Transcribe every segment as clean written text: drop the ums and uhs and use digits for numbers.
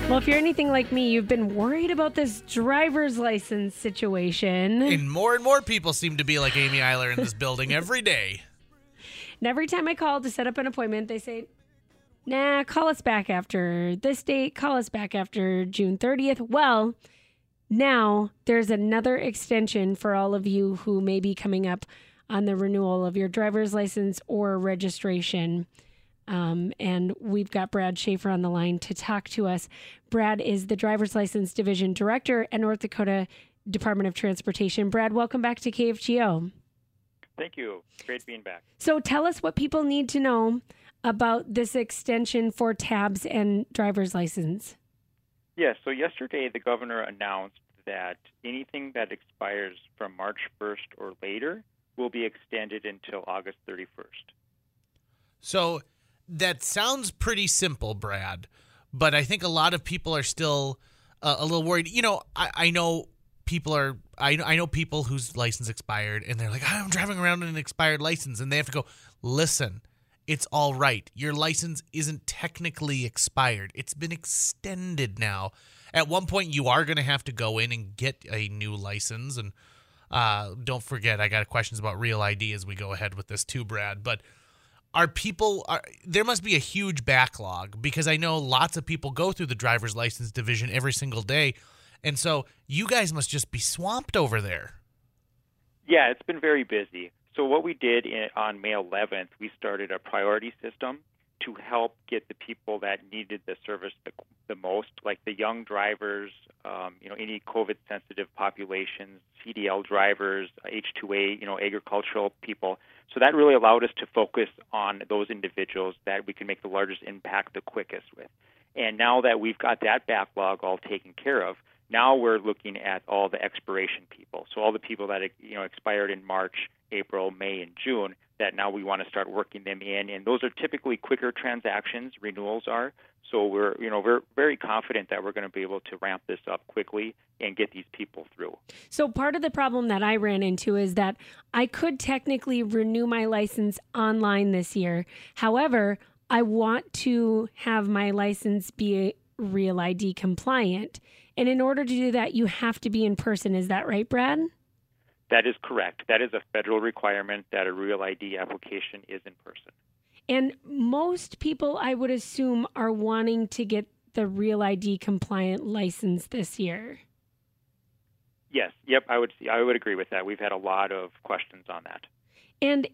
Well, if you're anything like me, you've been worried about this driver's license situation. And more people seem to be like Amy Eiler in this building every day. And every time I call to set up an appointment, they say, nah, call us back after this date. Call us back after June 30th. Well, now there's another extension for all of you who may be coming up on the renewal of your driver's license or registration. And we've got Brad Schaefer on the line to talk to us. Brad is the Driver's License Division Director at North Dakota Department of Transportation. Brad, welcome back to KFGO. Thank you. Great being back. So tell us what people need to know about this extension for tabs and driver's license. Yes, so yesterday the governor announced that anything that expires from March 1st or later will be extended until August 31st. So that sounds pretty simple, Brad, but I think a lot of people are still a little worried. You know, I know people are. I know people whose license expired, and they're like, "I'm driving around in an expired license," and they have to go, "Listen, it's all right. Your license isn't technically expired. It's been extended now. At one point, you are going to have to go in and get a new license." And don't forget, I got questions about Real ID as we go ahead with this too, Brad. But there must be a huge backlog, because I know lots of people go through the driver's license division every single day. And so you guys must just be swamped over there. Yeah, it's been very busy. So what we did on May 11th, we started a priority system to help get the people that needed the service the most, like the young drivers, any COVID-sensitive populations, CDL drivers, H-2A, agricultural people. So that really allowed us to focus on those individuals that we can make the largest impact the quickest with. And now that we've got that backlog all taken care of, now we're looking at all the expiration people. So all the people that expired in March, April, May, and June, that now we want to start working them in. And those are typically quicker transactions, renewals are. So we're very confident that we're going to be able to ramp this up quickly and get these people through. So part of the problem that I ran into is that I could technically renew my license online this year. However, I want to have my license be Real ID compliant. And in order to do that, you have to be in person. Is that right, Brad? That is correct. That is a federal requirement that a Real ID application is in person. And most people, I would assume, are wanting to get the Real ID compliant license this year. Yes. Yep. I would agree with that. We've had a lot of questions on that. And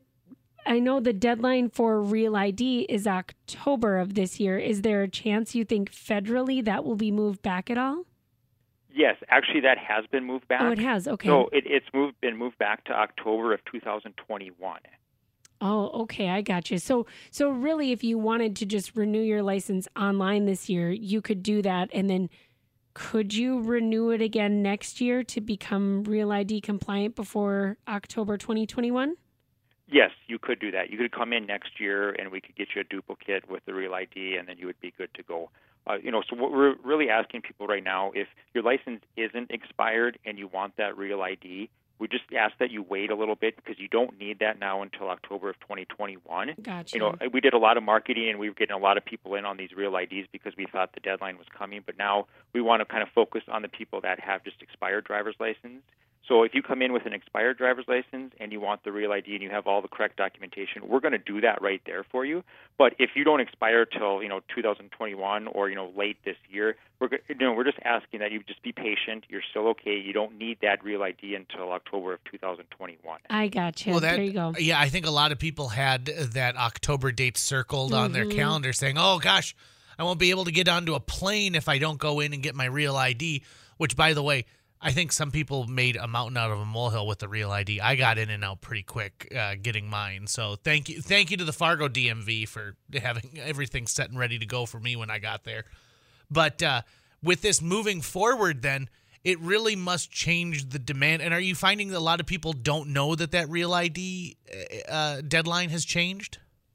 I know the deadline for Real ID is October of this year. Is there a chance you think federally that will be moved back at all? Yes, actually that has been moved back. Oh, it has. Okay. So it's been moved back to October of 2021. Oh, okay. I got you. So really, if you wanted to just renew your license online this year, you could do that. And then could you renew it again next year to become Real ID compliant before October 2021? Yes, you could do that. You could come in next year and we could get you a duplicate with the Real ID, and then you would be good to go. So what we're really asking people right now, if your license isn't expired and you want that Real ID, we just ask that you wait a little bit, because you don't need that now until October of 2021. Gotcha. We did a lot of marketing and we were getting a lot of people in on these Real IDs because we thought the deadline was coming. But now we want to kind of focus on the people that have just expired driver's license. So if you come in with an expired driver's license and you want the Real ID and you have all the correct documentation, we're going to do that right there for you. But if you don't expire till 2021 or late this year, we're just asking that you just be patient. You're still okay. You don't need that Real ID until October of 2021. I got you. Well, there you go. Yeah, I think a lot of people had that October date circled on their calendar, saying, "Oh gosh, I won't be able to get onto a plane if I don't go in and get my Real ID." Which, by the way, I think some people made a mountain out of a molehill with the Real ID. I got in and out pretty quick getting mine. So thank you to the Fargo DMV for having everything set and ready to go for me when I got there. But with this moving forward, then it really must change the demand. And are you finding that a lot of people don't know that Real ID deadline has changed?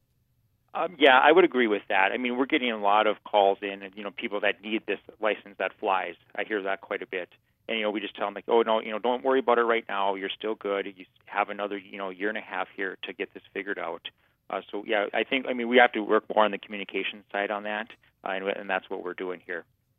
Yeah, I would agree with that. I mean, we're getting a lot of calls in, and people that need this license that flies. I hear that quite a bit. And, we just tell them, like, oh, no, don't worry about it right now. You're still good. You have another, year and a half here to get this figured out. We have to work more on the communication side on that, and that's what we're doing here.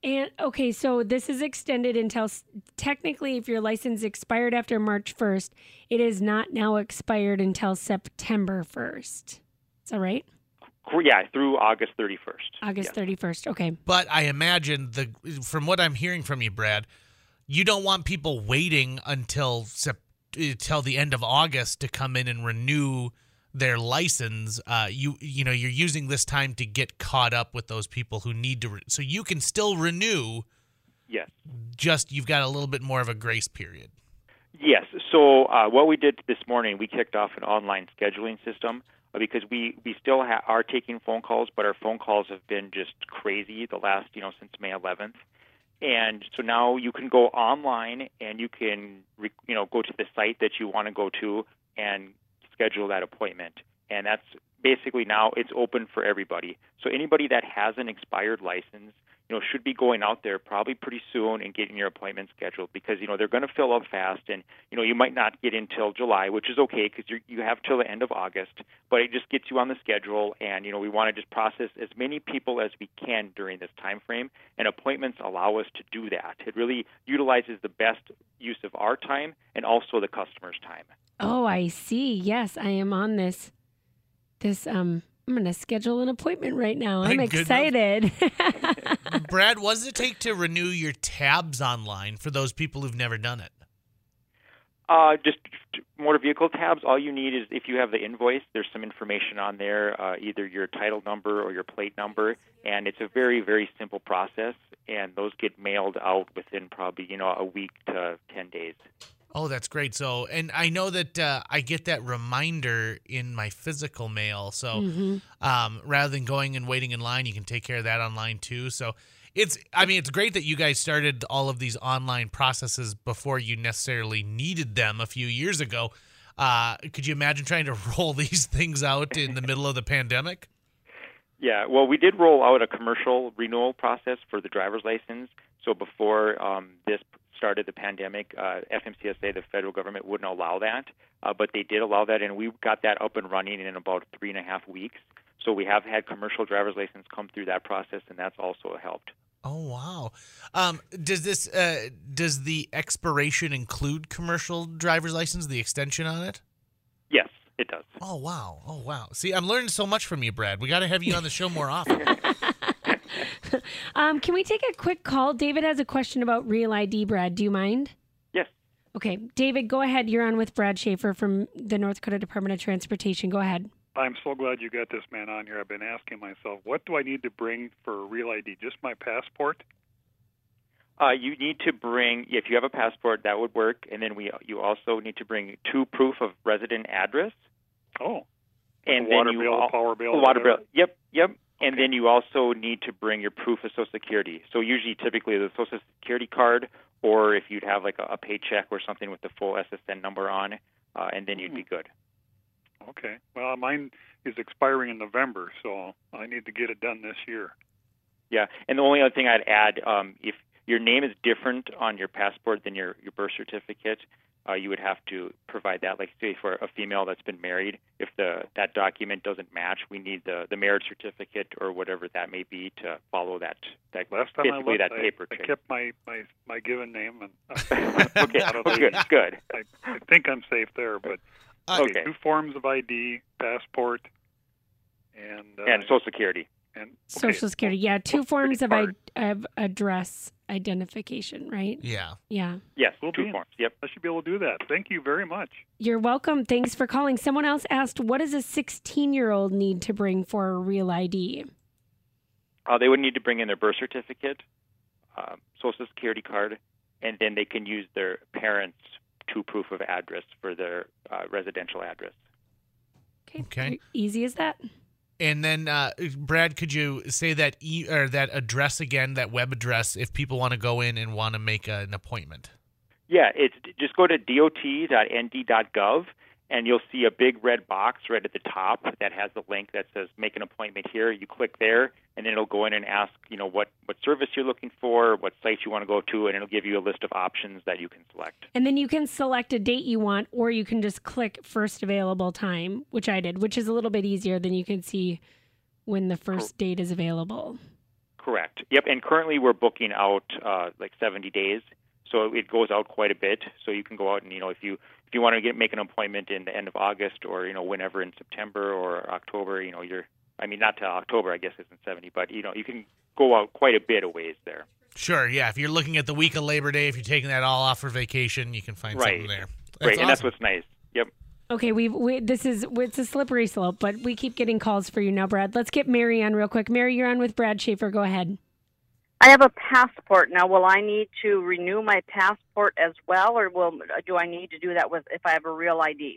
And okay, so this is extended until technically, if your license expired after March 1st, it is not now expired until September 1st. Is that right? Yeah, through August 31st. August 31st. Okay. But I imagine from what I'm hearing from you, Brad, you don't want people waiting until the end of August to come in and renew their license. You're using this time to get caught up with those people who need to, so you can still renew. Yes. Just you've got a little bit more of a grace period. Yes. So what we did this morning, we kicked off an online scheduling system because we still are taking phone calls, but our phone calls have been just crazy the last, since May 11th. And so now you can go online and you can, go to the site that you want to go to and schedule that appointment. And that's basically now it's open for everybody. So anybody that has an expired license, should be going out there probably pretty soon and getting your appointment scheduled because, they're going to fill up fast and, you might not get in till July, which is okay because you have till the end of August, but it just gets you on the schedule and, we want to just process as many people as we can during this time frame, and appointments allow us to do that. It really utilizes the best use of our time and also the customer's time. Oh, I see. Yes, I am on this. I'm going to schedule an appointment right now. I'm excited. Brad, what does it take to renew your tabs online for those people who've never done it? Just motor vehicle tabs. All you need is if you have the invoice, there's some information on there, either your title number or your plate number, and it's a very, very simple process, and those get mailed out within probably, a week to 10 days. Oh, that's great. So, and I know that I get that reminder in my physical mail. So rather than going and waiting in line, you can take care of that online too. So it's great that you guys started all of these online processes before you necessarily needed them a few years ago. Could you imagine trying to roll these things out in the middle of the pandemic? Yeah, well, we did roll out a commercial renewal process for the driver's license. So before this started the pandemic, FMCSA, the federal government, wouldn't allow that, but they did allow that, and we got that up and running in about 3.5 weeks. So we have had commercial driver's license come through that process, and that's also helped. Oh, wow. Does the expiration include commercial driver's license, the extension on it? Yes, it does. Oh, wow. See, I'm learning so much from you, Brad. We got to have you on the show more often. Can we take a quick call? David has a question about Real ID, Brad. Do you mind? Yes. Okay. David, go ahead. You're on with Brad Schaefer from the North Dakota Department of Transportation. Go ahead. I'm so glad you got this man on here. I've been asking myself, what do I need to bring for Real ID? Just my passport? You need to bring, if you have a passport, that would work. And then you also need to bring 2 proof of resident address. Oh. And water bill, power bill. Water bill. Yep. And then you also need to bring your proof of Social Security. So typically the Social Security card, or if you'd have like a paycheck or something with the full SSN number on, and then you'd be good. Okay. Well, mine is expiring in November, so I need to get it done this year. Yeah, and the only other thing I'd add, if your name is different on your passport than your birth certificate, you would have to provide that. Like, say, for a female that's been married, if that document doesn't match, we need the marriage certificate or whatever that may be to follow that. Last time I looked, I kept my given name. And Okay, good. I think I'm safe there, but okay. 2 forms of ID, passport, and Social Security. Social Security, yeah. 2 forms of address identification, right? Yeah. Yeah. Yes, 2 forms. Yep. I should be able to do that. Thank you very much. You're welcome. Thanks for calling. Someone else asked, what does a 16-year-old need to bring for a Real ID? They would need to bring in their birth certificate, Social Security card, and then they can use their parents' 2 proof of address for their residential address. Okay. Easy as that. And then, Brad, could you say that that address again, that web address, if people want to go in and want to make an appointment? Yeah, it's just go to dot.nd.gov, and you'll see a big red box right at the top that has the link that says "Make an appointment here." You click there, and then it'll go in and ask, what service you're looking for, what site you want to go to, and it'll give you a list of options that you can select. And then you can select a date you want, or you can just click first available time, which I did, which is a little bit easier than you can see when the first date is available. Correct. Yep. And currently we're booking out like 70 days, so it goes out quite a bit. So you can go out and if you want to make an appointment in the end of August or whenever in September or October, not till October I guess isn't 70, but you can go out quite a bit of ways there. Sure. Yeah. If you're looking at the week of Labor Day, if you're taking that all off for vacation, you can find something there. Right. Awesome. And that's what's nice. Yep. Okay, it's a slippery slope, but we keep getting calls for you now, Brad. Let's get Mary on real quick. Mary, you're on with Brad Schaefer. Go ahead. I have a passport now. Will I need to renew my passport as well, or do I need to do that if I have a real ID?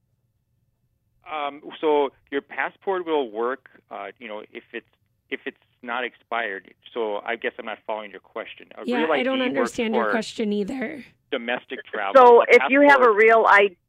So your passport will work, if it's not expired. So I guess I'm not following your question. Yeah, I don't understand your question either. Domestic travel. So if you have a real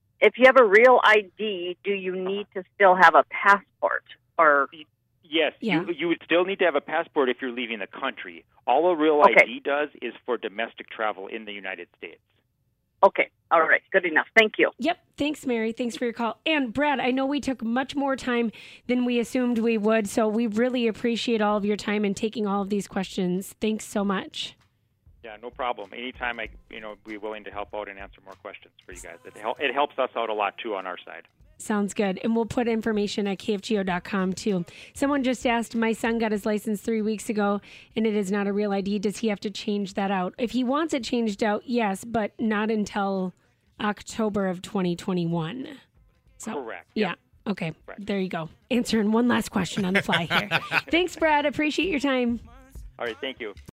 ID, do you need to still have a passport? Or yes, you would still need to have a passport if you're leaving the country. All a real ID does is for domestic travel in the United States. Okay. All right. Good enough. Thank you. Yep. Thanks, Mary. Thanks for your call. And Brad, I know we took much more time than we assumed we would, so we really appreciate all of your time and taking all of these questions. Thanks so much. Yeah, no problem. Anytime be willing to help out and answer more questions for you guys. It helps us out a lot too on our side. Sounds good. And we'll put information at kfgo.com too. Someone just asked, my son got his license 3 weeks ago and it is not a real ID. Does he have to change that out? If he wants it changed out, yes, but not until October of 2021. So, correct. Yeah. Yep. Okay. Correct. There you go. Answering one last question on the fly here. Thanks, Brad. Appreciate your time. All right. Thank you.